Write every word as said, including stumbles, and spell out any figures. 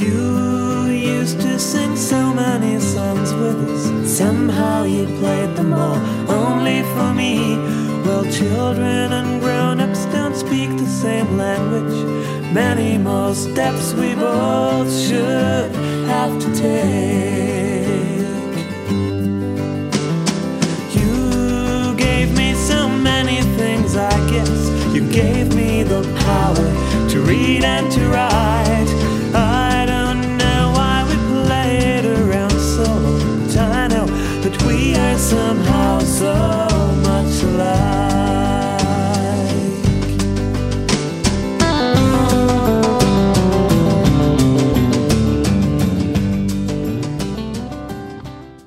You used to sing so many songs with us. Somehow you played them all only for me. Well, children and grown-ups don't speak the same language. Many more steps we both should have to take. You gave me so many things, I guess. You gave me the power to read and to write.